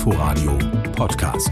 Inforadio Podcast.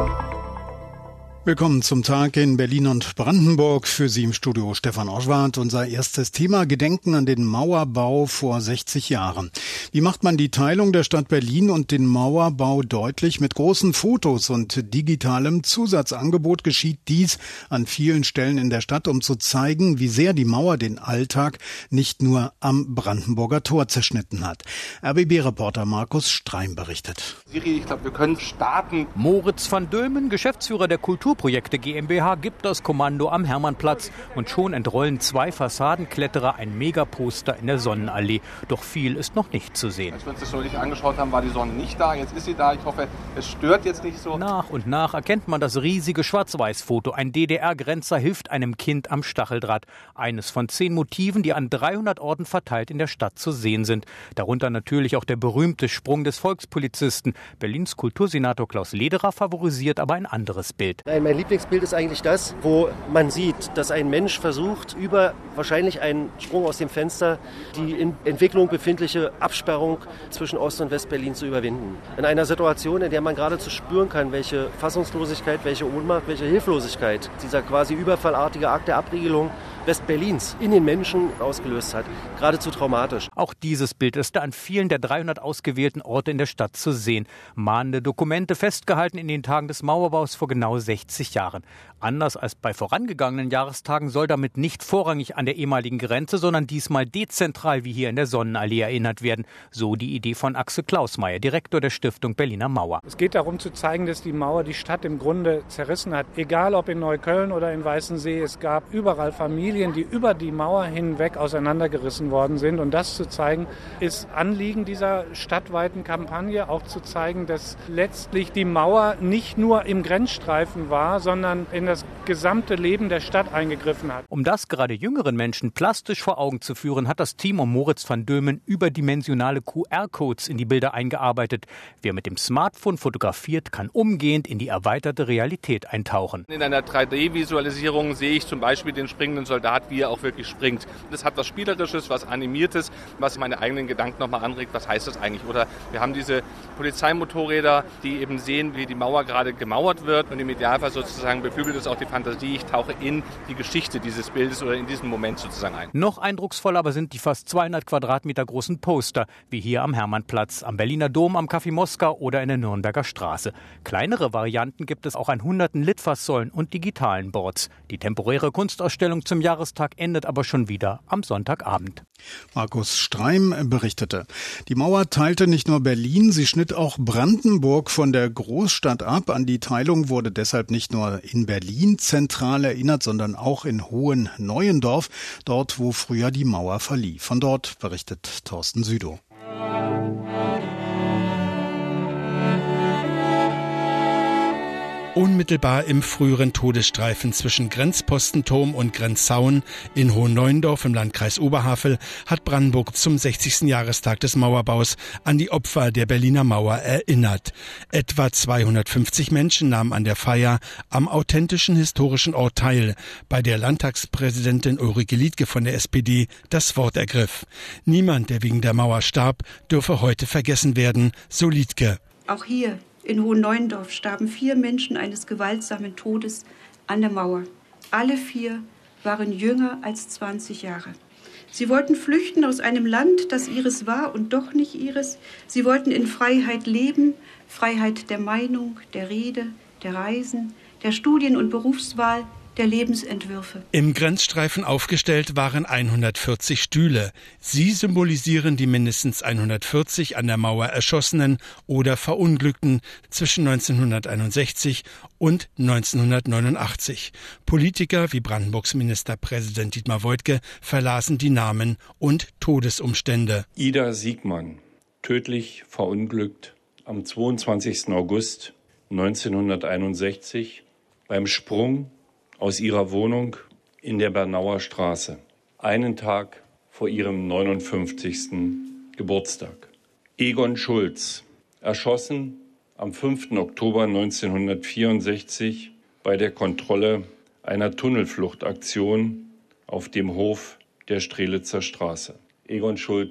Willkommen zum Tag in Berlin und Brandenburg. Für Sie im Studio Stefan Oschwart. Unser erstes Thema: Gedenken an den Mauerbau vor 60 Jahren. Wie macht man die Teilung der Stadt Berlin und den Mauerbau deutlich? Mit großen Fotos und digitalem Zusatzangebot geschieht dies an vielen Stellen in der Stadt, um zu zeigen, wie sehr die Mauer den Alltag nicht nur am Brandenburger Tor zerschnitten hat. RBB-Reporter Markus Streim berichtet. Siri, ich glaube, wir können starten. Moritz van Dömen, Geschäftsführer der Kulturprojekte GmbH, gibt das Kommando am Hermannplatz und schon entrollen zwei Fassadenkletterer ein Megaposter in der Sonnenallee. Doch viel ist noch nicht zu sehen. Als wir uns das neulich angeschaut haben, war die Sonne nicht da. Jetzt ist sie da. Ich hoffe, es stört jetzt nicht so. Nach und nach erkennt man das riesige Schwarz-Weiß-Foto. Ein DDR-Grenzer hilft einem Kind am Stacheldraht. Eines von 10 Motiven, die an 300 Orten verteilt in der Stadt zu sehen sind. Darunter natürlich auch der berühmte Sprung des Volkspolizisten. Berlins Kultursenator Klaus Lederer favorisiert aber ein anderes Bild. Mein Lieblingsbild ist eigentlich das, wo man sieht, dass ein Mensch versucht, über wahrscheinlich einen Sprung aus dem Fenster die in Entwicklung befindliche Absperrung zwischen Ost- und West-Berlin zu überwinden. In einer Situation, in der man geradezu spüren kann, welche Fassungslosigkeit, welche Ohnmacht, welche Hilflosigkeit dieser quasi überfallartige Akt der Abriegelung Westberlins in den Menschen ausgelöst hat. Geradezu traumatisch. Auch dieses Bild ist an vielen der 300 ausgewählten Orte in der Stadt zu sehen. Mahnende Dokumente festgehalten in den Tagen des Mauerbaus vor genau 60 Jahren. Anders als bei vorangegangenen Jahrestagen soll damit nicht vorrangig an der ehemaligen Grenze, sondern diesmal dezentral wie hier in der Sonnenallee erinnert werden. So die Idee von Axel Klausmeier, Direktor der Stiftung Berliner Mauer. Es geht darum zu zeigen, dass die Mauer die Stadt im Grunde zerrissen hat. Egal ob in Neukölln oder in Weißensee, es gab überall Familien, die über die Mauer hinweg auseinandergerissen worden sind. Und das zu zeigen, ist Anliegen dieser stadtweiten Kampagne, auch zu zeigen, dass letztlich die Mauer nicht nur im Grenzstreifen war, sondern in das gesamte Leben der Stadt eingegriffen hat. Um das gerade jüngeren Menschen plastisch vor Augen zu führen, hat das Team um Moritz van Dömen überdimensionale QR-Codes in die Bilder eingearbeitet. Wer mit dem Smartphone fotografiert, kann umgehend in die erweiterte Realität eintauchen. In einer 3D-Visualisierung sehe ich zum Beispiel den springenden Soldat, wie er auch wirklich springt. Das hat was Spielerisches, was Animiertes, was meine eigenen Gedanken nochmal anregt. Was heißt das eigentlich? Oder wir haben diese Polizeimotorräder, die eben sehen, wie die Mauer gerade gemauert wird. Und im Idealfall sozusagen beflügelt es auch die Fantasie. Ich tauche in die Geschichte dieses Bildes oder in diesen Moment sozusagen ein. Noch eindrucksvoller aber sind die fast 200 Quadratmeter großen Poster, wie hier am Hermannplatz, am Berliner Dom, am Café Moskau oder in der Nürnberger Straße. Kleinere Varianten gibt es auch an hunderten Litfaßsäulen und digitalen Boards. Die temporäre Kunstausstellung zum Jahrestag endet aber schon wieder am Sonntagabend. Markus Streim berichtete. Die Mauer teilte nicht nur Berlin, sie schnitt auch Brandenburg von der Großstadt ab. An die Teilung wurde deshalb nicht nur in Berlin zentral erinnert, sondern auch in Hohen-Neuendorf, dort wo früher die Mauer verlief. Von dort berichtet Thorsten Südow. Unmittelbar im früheren Todesstreifen zwischen Grenzpostenturm und Grenzzaun in Hohen-Neuendorf im Landkreis Oberhavel hat Brandenburg zum 60. Jahrestag des Mauerbaus an die Opfer der Berliner Mauer erinnert. Etwa 250 Menschen nahmen an der Feier am authentischen historischen Ort teil, bei der Landtagspräsidentin Ulrike Liedtke von der SPD das Wort ergriff. Niemand, der wegen der Mauer starb, dürfe heute vergessen werden, so Liedtke. Auch hier in Hohen-Neuendorf starben 4 Menschen eines gewaltsamen Todes an der Mauer. Alle 4 waren jünger als 20 Jahre. Sie wollten flüchten aus einem Land, das ihres war und doch nicht ihres. Sie wollten in Freiheit leben, Freiheit der Meinung, der Rede, der Reisen, der Studien- und Berufswahl, der Lebensentwürfe. Im Grenzstreifen aufgestellt waren 140 Stühle. Sie symbolisieren die mindestens 140 an der Mauer Erschossenen oder Verunglückten zwischen 1961 und 1989. Politiker wie Brandenburgs Ministerpräsident Dietmar Woidke verlasen die Namen und Todesumstände. Ida Siegmann, tödlich verunglückt am 22. August 1961 beim Sprung aus ihrer Wohnung in der Bernauer Straße, einen Tag vor ihrem 59. Geburtstag. Egon Schulz, erschossen am 5. Oktober 1964 bei der Kontrolle einer Tunnelfluchtaktion auf dem Hof der Strelitzer Straße. Egon Schulz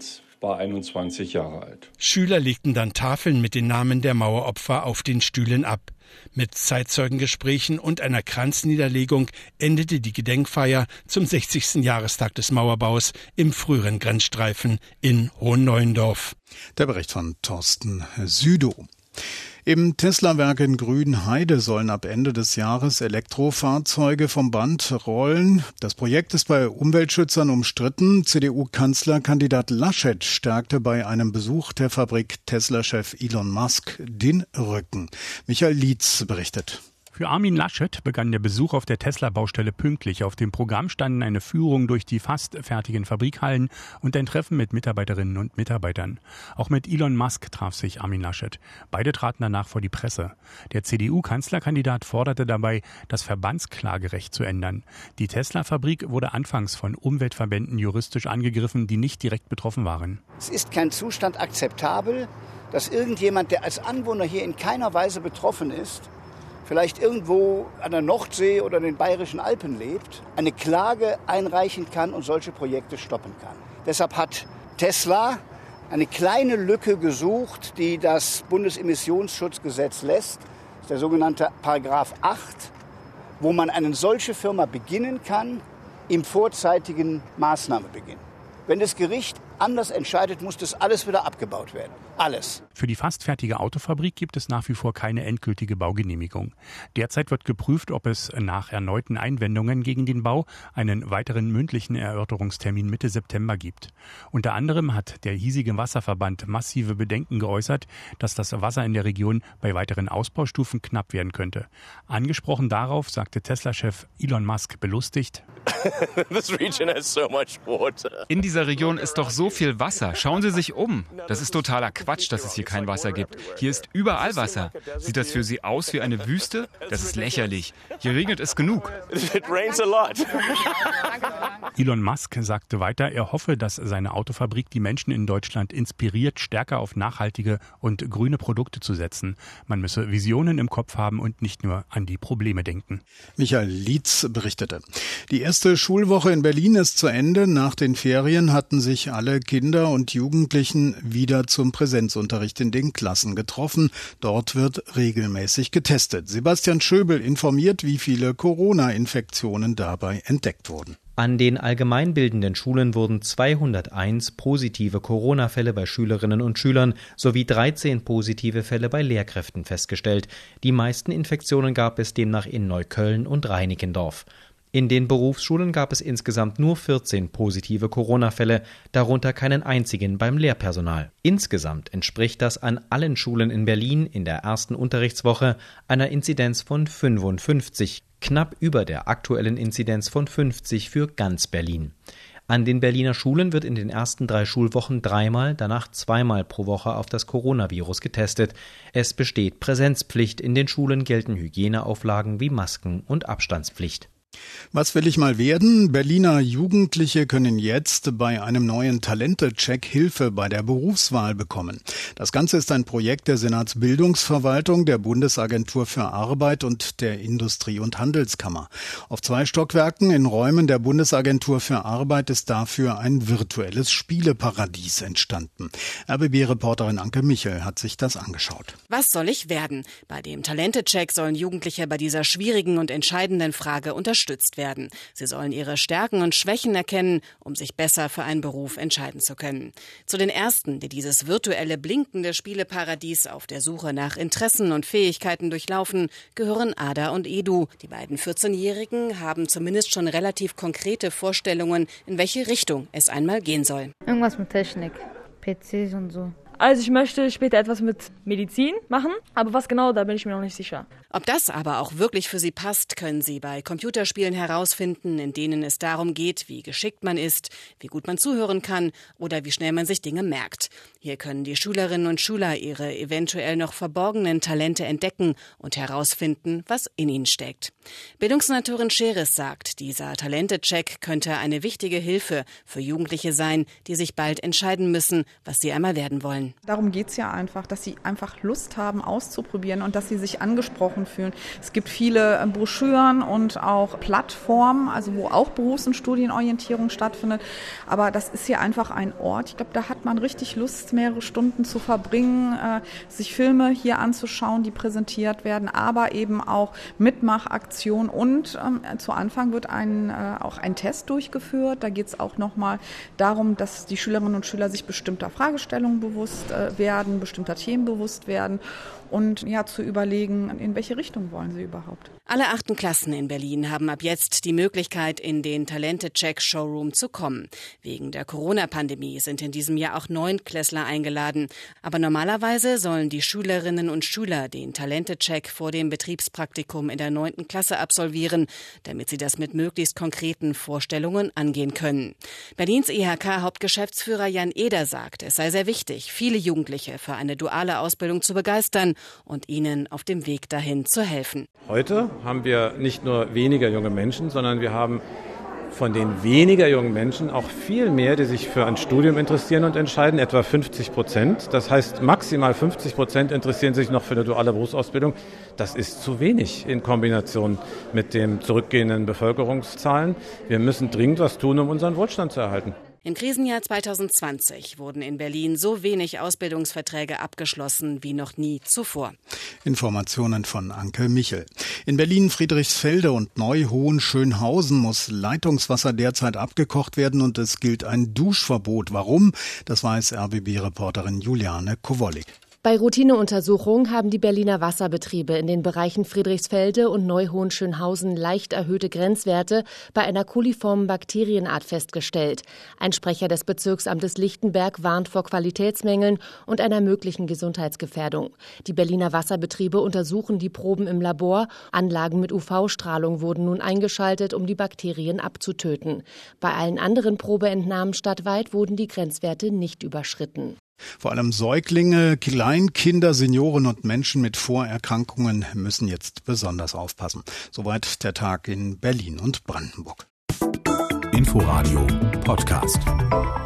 war 21 Jahre alt. Schüler legten dann Tafeln mit den Namen der Maueropfer auf den Stühlen ab. Mit Zeitzeugengesprächen und einer Kranzniederlegung endete die Gedenkfeier zum 60. Jahrestag des Mauerbaus im früheren Grenzstreifen in Hohenneuendorf. Der Bericht von Thorsten Südow. Im Tesla-Werk in Grünheide sollen ab Ende des Jahres Elektrofahrzeuge vom Band rollen. Das Projekt ist bei Umweltschützern umstritten. CDU-Kanzlerkandidat Laschet stärkte bei einem Besuch der Fabrik Tesla-Chef Elon Musk den Rücken. Michael Lietz berichtet. Für Armin Laschet begann der Besuch auf der Tesla-Baustelle pünktlich. Auf dem Programm standen eine Führung durch die fast fertigen Fabrikhallen und ein Treffen mit Mitarbeiterinnen und Mitarbeitern. Auch mit Elon Musk traf sich Armin Laschet. Beide traten danach vor die Presse. Der CDU-Kanzlerkandidat forderte dabei, das Verbandsklagerecht zu ändern. Die Tesla-Fabrik wurde anfangs von Umweltverbänden juristisch angegriffen, die nicht direkt betroffen waren. Es ist kein Zustand akzeptabel, dass irgendjemand, der als Anwohner hier in keiner Weise betroffen ist, vielleicht irgendwo an der Nordsee oder in den Bayerischen Alpen lebt, eine Klage einreichen kann und solche Projekte stoppen kann. Deshalb hat Tesla eine kleine Lücke gesucht, die das Bundesemissionsschutzgesetz lässt, das ist der sogenannte Paragraph 8, wo man eine solche Firma beginnen kann im vorzeitigen Maßnahmebeginn. Wenn das Gericht anders entscheidet, muss das alles wieder abgebaut werden. Alles. Für die fast fertige Autofabrik gibt es nach wie vor keine endgültige Baugenehmigung. Derzeit wird geprüft, ob es nach erneuten Einwendungen gegen den Bau einen weiteren mündlichen Erörterungstermin Mitte September gibt. Unter anderem hat der hiesige Wasserverband massive Bedenken geäußert, dass das Wasser in der Region bei weiteren Ausbaustufen knapp werden könnte. Angesprochen darauf sagte Tesla-Chef Elon Musk belustigt: In dieser Region ist doch so viel Wasser. Schauen Sie sich um. Das ist totaler Quatsch, dass es hier kein Wasser gibt. Hier ist überall Wasser. Sieht das für Sie aus wie eine Wüste? Das ist lächerlich. Hier regnet es genug. Elon Musk sagte weiter, er hoffe, dass seine Autofabrik die Menschen in Deutschland inspiriert, stärker auf nachhaltige und grüne Produkte zu setzen. Man müsse Visionen im Kopf haben und nicht nur an die Probleme denken. Michael Lietz berichtete. Die erste Schulwoche in Berlin ist zu Ende. Nach den Ferien hatten sich alle Kinder und Jugendlichen wieder zum Präsenzunterricht in den Klassen getroffen. Dort wird regelmäßig getestet. Sebastian Schöbel informiert, wie viele Corona-Infektionen dabei entdeckt wurden. An den allgemeinbildenden Schulen wurden 201 positive Corona-Fälle bei Schülerinnen und Schülern sowie 13 positive Fälle bei Lehrkräften festgestellt. Die meisten Infektionen gab es demnach in Neukölln und Reinickendorf. In den Berufsschulen gab es insgesamt nur 14 positive Corona-Fälle, darunter keinen einzigen beim Lehrpersonal. Insgesamt entspricht das an allen Schulen in Berlin in der ersten Unterrichtswoche einer Inzidenz von 55, knapp über der aktuellen Inzidenz von 50 für ganz Berlin. An den Berliner Schulen wird in den ersten 3 Schulwochen 3-mal, danach 2-mal pro Woche auf das Coronavirus getestet. Es besteht Präsenzpflicht, in den Schulen gelten Hygieneauflagen wie Masken und Abstandspflicht. Was will ich mal werden? Berliner Jugendliche können jetzt bei einem neuen Talente-Check Hilfe bei der Berufswahl bekommen. Das Ganze ist ein Projekt der Senatsbildungsverwaltung, der Bundesagentur für Arbeit und der Industrie- und Handelskammer. Auf 2 Stockwerken in Räumen der Bundesagentur für Arbeit ist dafür ein virtuelles Spieleparadies entstanden. RBB-Reporterin Anke Michel hat sich das angeschaut. Was soll ich werden? Bei dem Talente-Check sollen Jugendliche bei dieser schwierigen und entscheidenden Frage unterstützt werden. Sie sollen ihre Stärken und Schwächen erkennen, um sich besser für einen Beruf entscheiden zu können. Zu den ersten, die dieses virtuelle blinkende Spieleparadies auf der Suche nach Interessen und Fähigkeiten durchlaufen, gehören Ada und Edu. Die beiden 14-Jährigen haben zumindest schon relativ konkrete Vorstellungen, in welche Richtung es einmal gehen soll. Irgendwas mit Technik, PCs und so. Also ich möchte später etwas mit Medizin machen, aber was genau, da bin ich mir noch nicht sicher. Ob das aber auch wirklich für Sie passt, können Sie bei Computerspielen herausfinden, in denen es darum geht, wie geschickt man ist, wie gut man zuhören kann oder wie schnell man sich Dinge merkt. Hier können die Schülerinnen und Schüler ihre eventuell noch verborgenen Talente entdecken und herausfinden, was in ihnen steckt. Bildungssenatorin Scheres sagt, dieser Talente-Check könnte eine wichtige Hilfe für Jugendliche sein, die sich bald entscheiden müssen, was sie einmal werden wollen. Darum geht es ja einfach, dass sie einfach Lust haben auszuprobieren und dass sie sich angesprochen fühlen. Es gibt viele Broschüren und auch Plattformen, also wo auch Berufs- und Studienorientierung stattfindet. Aber das ist hier einfach ein Ort, ich glaube, da hat man richtig Lust, mehrere Stunden zu verbringen, sich Filme hier anzuschauen, die präsentiert werden, aber eben auch Mitmachaktionen. Und zu Anfang wird auch ein Test durchgeführt. Da geht es auch nochmal darum, dass die Schülerinnen und Schüler sich bestimmter Fragestellungen bewusst werden, bestimmter Themen bewusst werden und ja, zu überlegen, in welche Richtung wollen sie überhaupt. Alle 8. Klassen in Berlin haben ab jetzt die Möglichkeit, in den Talente-Check-Showroom zu kommen. Wegen der Corona-Pandemie sind in diesem Jahr auch 9-Klässler eingeladen. Aber normalerweise sollen die Schülerinnen und Schüler den Talente-Check vor dem Betriebspraktikum in der 9. Klasse absolvieren, damit sie das mit möglichst konkreten Vorstellungen angehen können. Berlins IHK-Hauptgeschäftsführer Jan Eder sagt, es sei sehr wichtig, viele Jugendliche für eine duale Ausbildung zu begeistern und ihnen auf dem Weg dahin zu helfen. Heute haben wir nicht nur weniger junge Menschen, sondern wir haben von den weniger jungen Menschen auch viel mehr, die sich für ein Studium interessieren und entscheiden, etwa 50%. Das heißt, maximal 50% interessieren sich noch für eine duale Berufsausbildung. Das ist zu wenig in Kombination mit den zurückgehenden Bevölkerungszahlen. Wir müssen dringend was tun, um unseren Wohlstand zu erhalten. Im Krisenjahr 2020 wurden in Berlin so wenig Ausbildungsverträge abgeschlossen wie noch nie zuvor. Informationen von Anke Michel. In Berlin, Friedrichsfelde und Neu-Hohenschönhausen muss Leitungswasser derzeit abgekocht werden und es gilt ein Duschverbot. Warum? Das weiß RBB-Reporterin Juliane Kowollik. Bei Routineuntersuchungen haben die Berliner Wasserbetriebe in den Bereichen Friedrichsfelde und Neu-Hohenschönhausen leicht erhöhte Grenzwerte bei einer coliformen Bakterienart festgestellt. Ein Sprecher des Bezirksamtes Lichtenberg warnt vor Qualitätsmängeln und einer möglichen Gesundheitsgefährdung. Die Berliner Wasserbetriebe untersuchen die Proben im Labor. Anlagen mit UV-Strahlung wurden nun eingeschaltet, um die Bakterien abzutöten. Bei allen anderen Probeentnahmen stadtweit wurden die Grenzwerte nicht überschritten. Vor allem Säuglinge, Kleinkinder, Senioren und Menschen mit Vorerkrankungen müssen jetzt besonders aufpassen. Soweit der Tag in Berlin und Brandenburg. Inforadio Podcast.